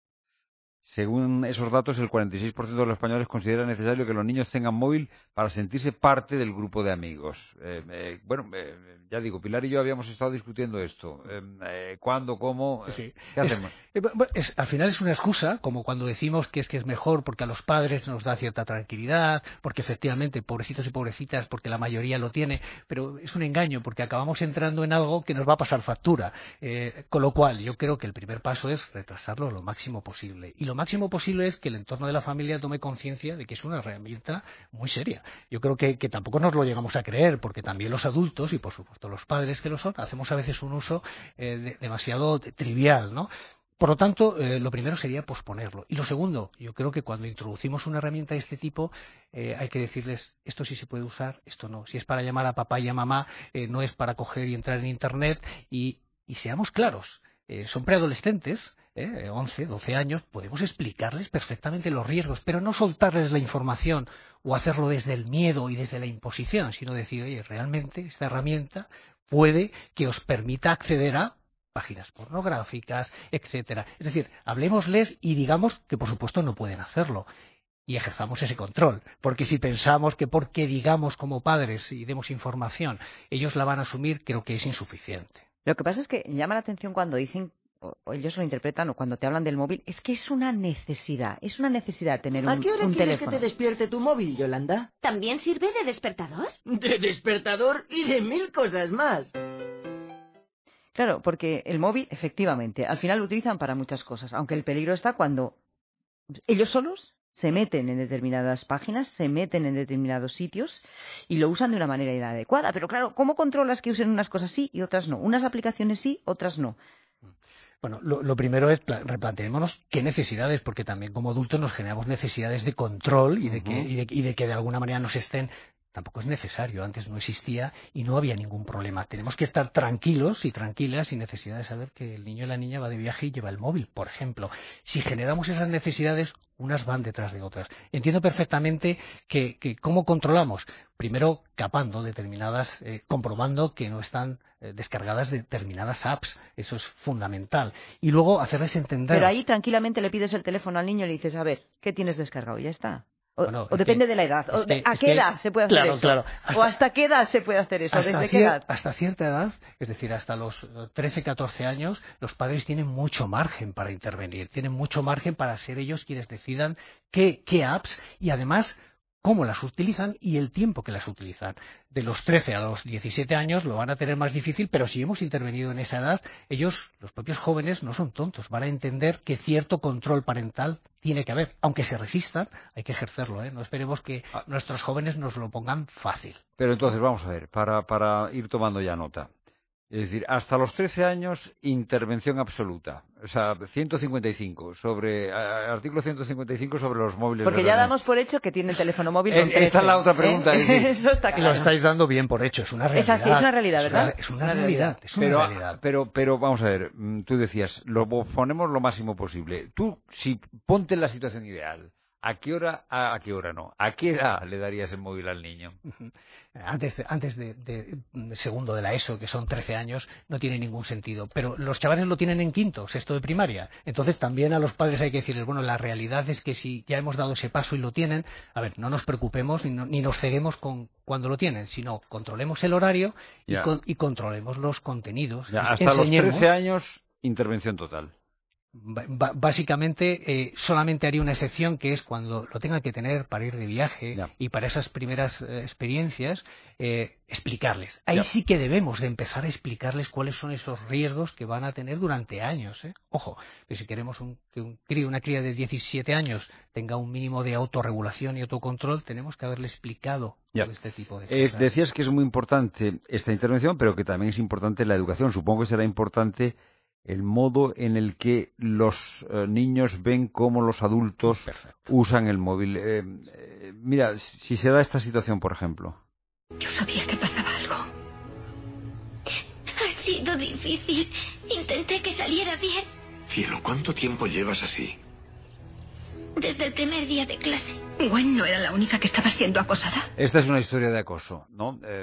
Según esos datos, el cuarenta y seis por ciento de los españoles considera necesario que los niños tengan móvil para sentirse parte del grupo de amigos. Eh, eh, bueno, eh, ya digo, Pilar y yo habíamos estado discutiendo esto. Eh, eh, ¿Cuándo? ¿Cómo? Eh, Sí. ¿Qué Es, hacemos? eh, bueno, es- al final es una excusa, como cuando decimos que es que es mejor porque a los padres nos da cierta tranquilidad, porque efectivamente, pobrecitos y pobrecitas, porque la mayoría lo tiene, pero es un engaño porque acabamos entrando en algo que nos va a pasar factura. Eh, con lo cual, yo creo que el primer paso es retrasarlo lo máximo posible. Y lo máximo posible es que el entorno de la familia tome conciencia de que es una herramienta muy seria. Yo creo que, que tampoco nos lo llegamos a creer, porque también los adultos, y por supuesto los padres que lo son, hacemos a veces un uso eh, de- demasiado trivial, ¿no? Por lo tanto, eh, lo primero sería posponerlo. Y lo segundo, yo creo que cuando introducimos una herramienta de este tipo, eh, hay que decirles, esto sí se puede usar, esto no. Si es para llamar a papá y a mamá, eh, no es para coger y entrar en Internet. Y, y seamos claros, eh, son preadolescentes, eh, once, doce años, podemos explicarles perfectamente los riesgos, pero no soltarles la información o hacerlo desde el miedo y desde la imposición, sino decir, oye, realmente esta herramienta puede que os permita acceder a páginas pornográficas, etcétera. Es decir, hablemosles y digamos que por supuesto no pueden hacerlo. Y ejerzamos ese control, porque si pensamos que porque digamos como padres y demos información, ellos la van a asumir, creo que es insuficiente. Lo que pasa es que llama la atención cuando dicen, o, o ellos lo interpretan, o cuando te hablan del móvil, es que es una necesidad, es una necesidad tener un, ¿A qué hora un quieres teléfono. que te despierte tu móvil, Yolanda? ¿También sirve de despertador? De despertador y de mil cosas más. Claro, porque el móvil, efectivamente, al final lo utilizan para muchas cosas, aunque el peligro está cuando ellos solos se meten en determinadas páginas, se meten en determinados sitios y lo usan de una manera inadecuada. Pero claro, ¿cómo controlas que usen unas cosas sí y otras no? Unas aplicaciones sí, otras no. Bueno, lo, lo primero es pla- replanteémonos qué necesidades, porque también como adultos nos generamos necesidades de control y de, que, y de, y de que de alguna manera nos estén. Tampoco es necesario, antes no existía y no había ningún problema. Tenemos que estar tranquilos y tranquilas sin necesidad de saber que el niño o la niña va de viaje y lleva el móvil, por ejemplo. Si generamos esas necesidades, unas van detrás de otras. Entiendo perfectamente que, que cómo controlamos. Primero, capando determinadas, eh, comprobando que no están eh, descargadas determinadas apps. Eso es fundamental. Y luego hacerles entender. Pero ahí tranquilamente le pides el teléfono al niño y le dices, a ver, ¿qué tienes descargado? Y ya está. O, Bueno, o es depende que- de la edad. O es de- que- ¿A es qué que- edad se puede hacer claro, eso? claro. ¿O hasta qué edad se puede hacer eso? Hasta, ¿Desde qué cier- edad? hasta cierta edad, es decir, hasta los eh, trece, catorce años, los padres tienen mucho margen para intervenir, tienen mucho margen para ser ellos quienes decidan qué, qué apps y además cómo las utilizan y el tiempo que las utilizan. De los trece a los diecisiete años lo van a tener más difícil, pero si hemos intervenido en esa edad, ellos, los propios jóvenes, no son tontos, van a entender que cierto control parental tiene que haber. Aunque se resistan, hay que ejercerlo, ¿eh? No esperemos que nuestros jóvenes nos lo pongan fácil. Pero entonces, vamos a ver, para, para ir tomando ya nota. Es decir, hasta los trece años, intervención absoluta. O sea, ciento cincuenta y cinco, sobre, a- artículo ciento cincuenta y cinco sobre los móviles. Porque de ya red. damos por hecho que tiene el teléfono móvil. Es- con trece, esta es la otra pregunta, ¿eh? es decir, Eso está Lo claro. estáis dando bien por hecho, es una Es realidad. así, es una realidad, Es ¿verdad? una- Es una realidad, es una pero, realidad. pero, pero vamos a ver, mm, tú decías, lo ponemos lo máximo posible. Tú, si ponte en la situación ideal, ¿A qué hora, a, a qué hora no? ¿A qué edad le darías el móvil al niño? Antes, de, antes de, de, de segundo de la ESO, que son trece años, no tiene ningún sentido. Pero los chavales lo tienen en quinto, sexto de primaria. Entonces también a los padres hay que decirles, bueno, la realidad es que si ya hemos dado ese paso y lo tienen, a ver, no nos preocupemos ni, no, ni nos ceguemos con cuando lo tienen, sino controlemos el horario y, con, y controlemos los contenidos. Ya, hasta Enseñemos. Los trece años, intervención total. B- básicamente eh, solamente haría una excepción, que es cuando lo tengan que tener para ir de viaje ya. Y para esas primeras eh, experiencias eh, explicarles. Ahí ya. Sí que debemos de empezar a explicarles cuáles son esos riesgos que van a tener durante años, ¿eh? Ojo, que si queremos un, que un crío, una cría de diecisiete años tenga un mínimo de autorregulación y autocontrol, tenemos que haberle explicado ya. Todo este tipo de cosas. Eh, decías que es muy importante esta intervención, pero que también es importante la educación. Supongo que será importante el modo en el que los eh, niños ven cómo los adultos Perfecto. Usan el móvil. Eh, eh, mira, si se da esta situación, por ejemplo. Yo sabía que pasaba algo. Ha sido difícil. Intenté que saliera bien. Cielo, ¿cuánto tiempo llevas así? Desde el primer día de clase. Gwen no era la única que estaba siendo acosada. Esta es una historia de acoso, ¿no? Eh,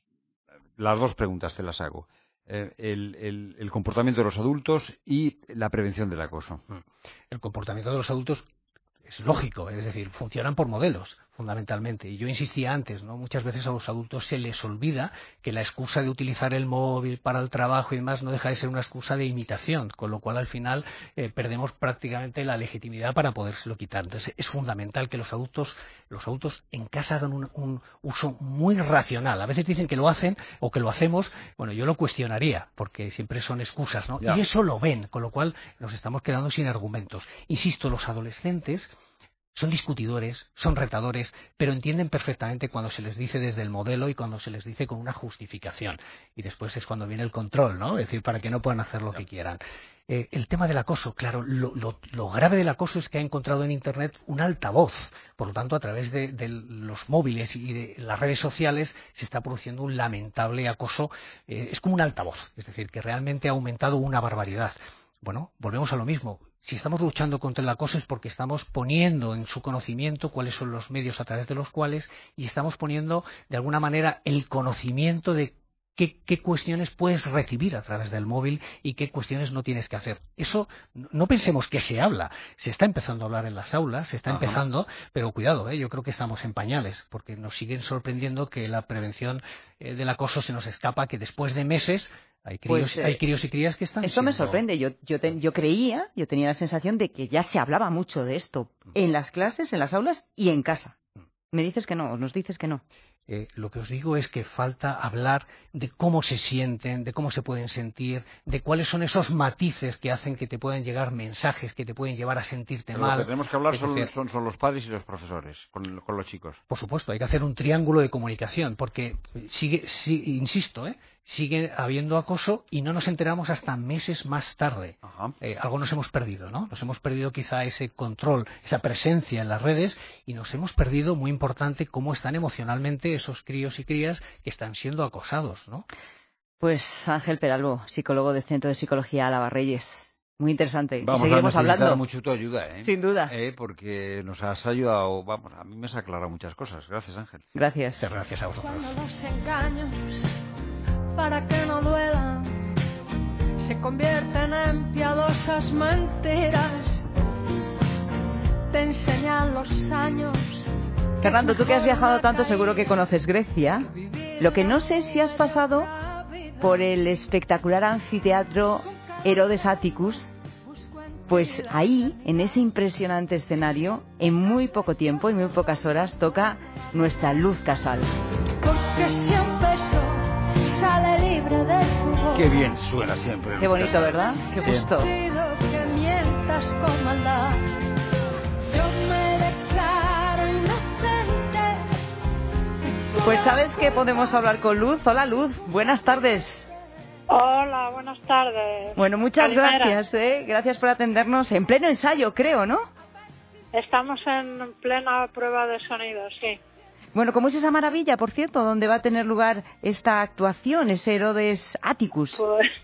las dos preguntas te las hago. El, el, el comportamiento de los adultos y la prevención del acoso. El comportamiento de los adultos es lógico, es decir, funcionan por modelos, fundamentalmente. Y yo insistía antes, ¿no? Muchas veces a los adultos se les olvida que la excusa de utilizar el móvil para el trabajo y demás no deja de ser una excusa de imitación, con lo cual al final eh, perdemos prácticamente la legitimidad para podérselo quitar. Entonces es fundamental que los adultos, los adultos en casa hagan un, un uso muy racional. A veces dicen que lo hacen o que lo hacemos, bueno, yo lo cuestionaría, porque siempre son excusas, ¿no? Ya. Y eso lo ven, con lo cual nos estamos quedando sin argumentos. Insisto, los adolescentes son discutidores, son retadores, pero entienden perfectamente cuando se les dice desde el modelo y cuando se les dice con una justificación. Y después es cuando viene el control, ¿no? Es decir, para que no puedan hacer lo que quieran. Eh, el tema del acoso, claro, lo, lo, lo grave del acoso es que ha encontrado en Internet un altavoz. Por lo tanto, a través de, de los móviles y de las redes sociales se está produciendo un lamentable acoso. Eh, es como un altavoz, es decir, que realmente ha aumentado una barbaridad. Bueno, volvemos a lo mismo. Si estamos luchando contra el acoso es porque estamos poniendo en su conocimiento cuáles son los medios a través de los cuales y estamos poniendo de alguna manera el conocimiento de qué, qué cuestiones puedes recibir a través del móvil y qué cuestiones no tienes que hacer. Eso no pensemos que se habla, se está empezando a hablar en las aulas, se está Ajá. empezando, pero cuidado, ¿eh? Yo creo que estamos en pañales porque nos siguen sorprendiendo que la prevención eh, del acoso se nos escapa, que después de meses Hay críos, pues, eh, hay críos y crías que están Eso siendo... me sorprende. Yo, yo, te, yo creía, yo tenía la sensación de que ya se hablaba mucho de esto en las clases, en las aulas y en casa. Me dices que no, nos dices que no. Eh, lo que os digo es que falta hablar de cómo se sienten, de cómo se pueden sentir, de cuáles son esos matices que hacen que te puedan llegar mensajes, que te pueden llevar a sentirte Pero mal. Lo que tenemos que hablar son, decir, son, son los padres y los profesores, con, con los chicos. Por supuesto, hay que hacer un triángulo de comunicación, porque sigue, sí, insisto, ¿eh? sigue habiendo acoso y no nos enteramos hasta meses más tarde. Eh, algo nos hemos perdido, ¿no? Nos hemos perdido quizá ese control, esa presencia en las redes y nos hemos perdido, muy importante, cómo están emocionalmente esos críos y crías que están siendo acosados, ¿no? Pues Ángel Peralbo, psicólogo del Centro de Psicología Álava Reyes. Muy interesante. Vamos y seguiremos a necesitar hablando. mucho tu ayuda, ¿eh? Sin duda. Eh, porque nos has ayudado, vamos, a mí me has aclarado muchas cosas. Gracias, Ángel. Gracias. Gracias a vosotros. Cuando los engaños, para que no duelan, se convierten en piadosas mentiras, te enseñan los años. Fernando, tú que has viajado tanto, seguro que conoces Grecia. Lo que no sé si has pasado por el espectacular anfiteatro Herodes Atticus, pues ahí, en ese impresionante escenario, en muy poco tiempo, en muy pocas horas, toca nuestra Luz Casal. Porque si un beso sale libre del fútbol. Qué bien suena siempre. Qué bonito, ¿verdad? Qué sí. gusto. Que mientas con maldad. Yo me declaro inocente. Pues sabes que podemos hablar con Luz. Hola, Luz. Buenas tardes. Hola, buenas tardes. Bueno, muchas Calimera. gracias, ¿eh? Gracias por atendernos en pleno ensayo, creo, ¿no? Estamos en plena prueba de sonido, sí. Bueno, ¿cómo es esa maravilla, por cierto, donde va a tener lugar esta actuación, ese Herodes Atticus? Pues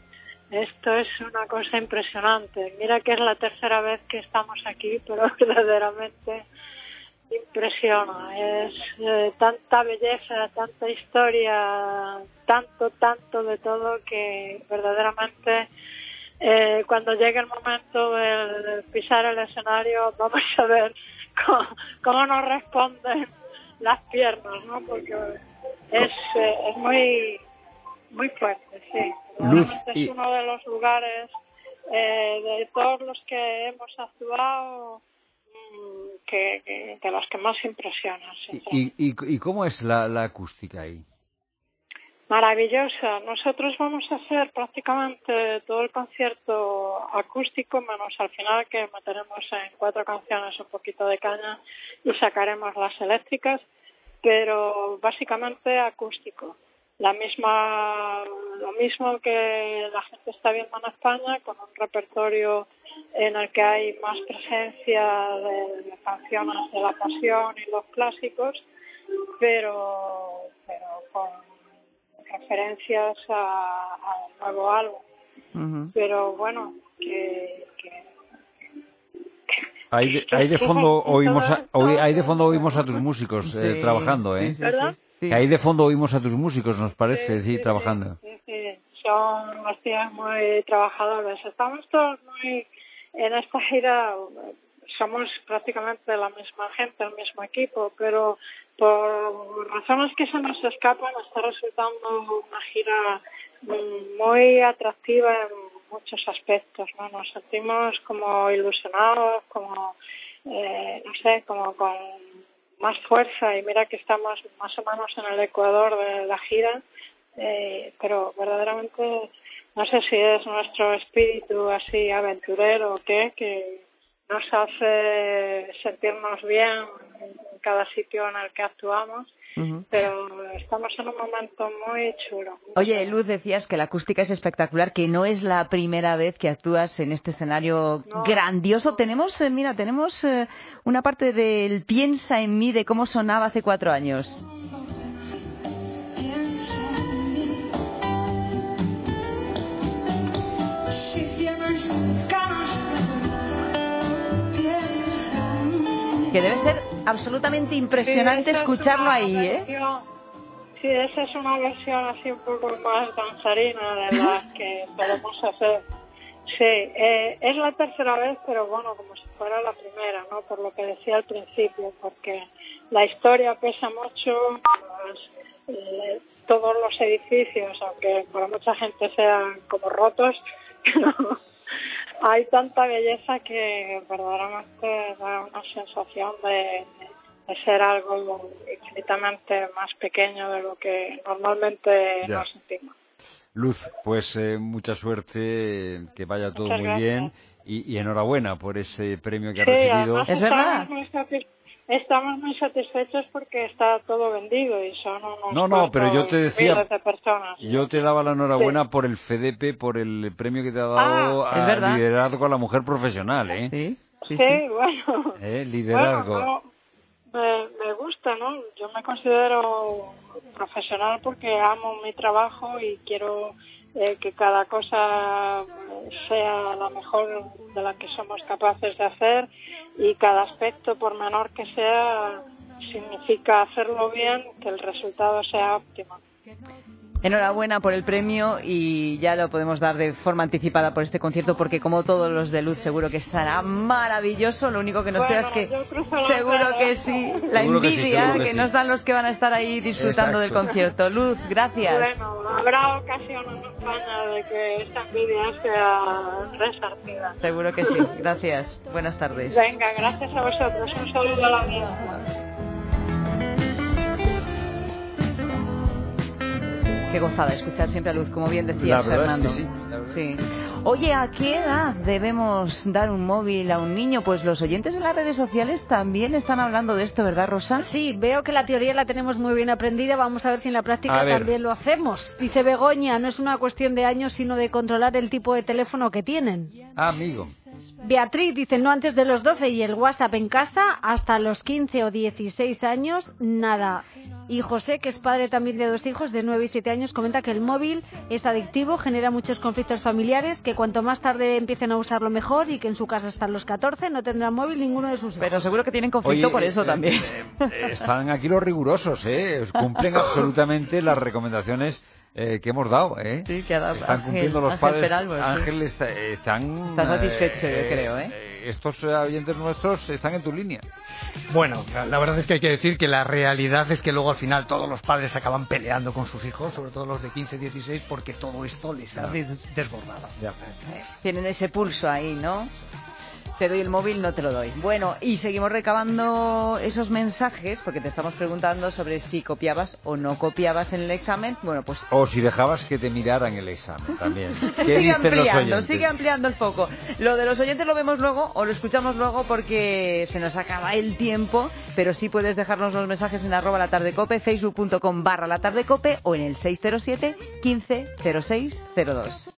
Esto es una cosa impresionante. Mira que es la tercera vez que estamos aquí, pero verdaderamente impresiona. Es eh, tanta belleza, tanta historia, tanto, tanto de todo que verdaderamente eh, cuando llegue el momento de pisar el escenario vamos a ver cómo, cómo nos responden las piernas, ¿no? Porque es, eh, es muy, muy fuerte, sí. Luz, es y... uno de los lugares eh, de todos los que hemos actuado que, que de los que más impresionan. ¿Y, y, y cómo es la, la acústica ahí? Maravillosa. Nosotros vamos a hacer prácticamente todo el concierto acústico, menos al final que meteremos en cuatro canciones un poquito de caña y sacaremos las eléctricas, pero básicamente acústico. La misma, lo mismo que la gente está viendo en España, con un repertorio en el que hay más presencia de, de canciones de la pasión y los clásicos, pero, pero con referencias al nuevo álbum. Uh-huh. Pero bueno, que... que Ahí de, ahí de fondo oímos a, oí, ahí de fondo oímos a tus músicos eh, sí, trabajando, ¿eh? ¿Verdad? Sí. Ahí de fondo oímos a tus músicos, nos parece, sí, sí, sí trabajando. Sí, sí, son los días muy trabajadores. Estamos todos muy... En esta gira somos prácticamente la misma gente, el mismo equipo, pero por razones que se nos escapan está resultando una gira muy atractiva en muchos aspectos, ¿no? Nos sentimos como ilusionados, como, eh, no sé, como con más fuerza, y mira que estamos más o menos en el ecuador de la gira, eh, pero verdaderamente no sé si es nuestro espíritu así aventurero o qué, que nos hace sentirnos bien en cada sitio en el que actuamos. Uh-huh. Pero estamos en un momento muy chulo. Oye, Luz, decías que la acústica es espectacular, que no es la primera vez que actúas en este escenario no. grandioso. Tenemos, eh, mira, tenemos eh, una parte del Piensa en mí de cómo sonaba hace cuatro años. Que debe ser absolutamente impresionante sí, escucharlo ahí, versión, ¿eh? Sí, esa es una versión así un poco más danzarina de las que podemos hacer. Sí, eh, es la tercera vez, pero bueno, como si fuera la primera, ¿no? Por lo que decía al principio, porque la historia pesa mucho, pues, eh, todos los edificios, aunque para mucha gente sean como rotos, pero hay tanta belleza que verdaderamente da una sensación de, de ser algo infinitamente más pequeño de lo que normalmente ya nos sentimos. Luz, pues eh, mucha suerte, que vaya todo Muchas muy gracias. bien y, y enhorabuena por ese premio que ha sí, recibido. ¿Es verdad? Muy satis- estamos muy satisfechos porque está todo vendido y son unos no, no, pero yo te decía, miles de personas. Yo te daba la enhorabuena sí. por el F E D P, por el premio que te ha dado ah, a liderazgo a la mujer profesional, ¿eh? Sí, sí, sí. sí bueno. ¿Eh? Liderazgo. Bueno, no, me, me gusta, ¿no? Yo me considero profesional porque amo mi trabajo y quiero eh, que cada cosa sea la mejor de la que somos capaces de hacer, y cada aspecto, por menor que sea, significa hacerlo bien, que el resultado sea óptimo. Enhorabuena por el premio, y ya lo podemos dar de forma anticipada por este concierto, porque como todos los de Luz seguro que estará maravilloso. Lo único que nos bueno, queda es que seguro que sí, la seguro envidia que, sí, que, que sí. nos dan los que van a estar ahí disfrutando Exacto. del concierto. Luz, gracias. Bueno, habrá ocasión en España de que esta envidia sea resarcida. Seguro que sí, gracias. Buenas tardes. Venga, gracias a vosotros. Un saludo a la mía. Qué gozada escuchar siempre a Luz, como bien decías, Fernando. Es que sí, sí. Oye, ¿a qué edad debemos dar un móvil a un niño? Pues los oyentes en las redes sociales también están hablando de esto, ¿verdad, Rosa? Sí, veo que la teoría la tenemos muy bien aprendida. Vamos a ver si en la práctica también lo hacemos. Dice Begoña, no es una cuestión de años, sino de controlar el tipo de teléfono que tienen. Ah, amigo. Beatriz dice, no antes de los doce, y el WhatsApp en casa hasta los quince o dieciséis años, nada. Y José, que es padre también de dos hijos de nueve y siete años, comenta que el móvil es adictivo, genera muchos conflictos familiares, que cuanto más tarde empiecen a usarlo mejor y que en su casa hasta los catorce no tendrán móvil ninguno de sus hijos. Pero seguro que tienen conflicto. Oye, por eso eh, también. Eh, eh, están aquí los rigurosos, ¿eh? Cumplen absolutamente las recomendaciones Eh, que hemos dado, ¿eh? Sí, que ha dado están cumpliendo los Ángel padres. Peralvo, Ángel sí. está, están... Está satisfecho, eh, yo creo, ¿eh? eh estos oyentes nuestros están en tu línea. Bueno, la, la verdad es que hay que decir que la realidad es que luego al final todos los padres acaban peleando con sus hijos, sobre todo los de quince, dieciséis, porque todo esto les ha des- desbordado. Ya. Tienen ese pulso ahí, ¿no? Te doy el móvil, no te lo doy. Bueno, y seguimos recabando esos mensajes, porque te estamos preguntando sobre si copiabas o no copiabas en el examen. Bueno, pues... O si dejabas que te miraran el examen también. ¿Qué sigue dicen ampliando, los oyentes? sigue ampliando el foco. Lo de los oyentes lo vemos luego, o lo escuchamos luego, porque se nos acaba el tiempo, pero sí puedes dejarnos los mensajes en arroba la tarde cope, facebook punto com barra la tarde cope, o en el seis cero siete, quince, cero seis cero dos.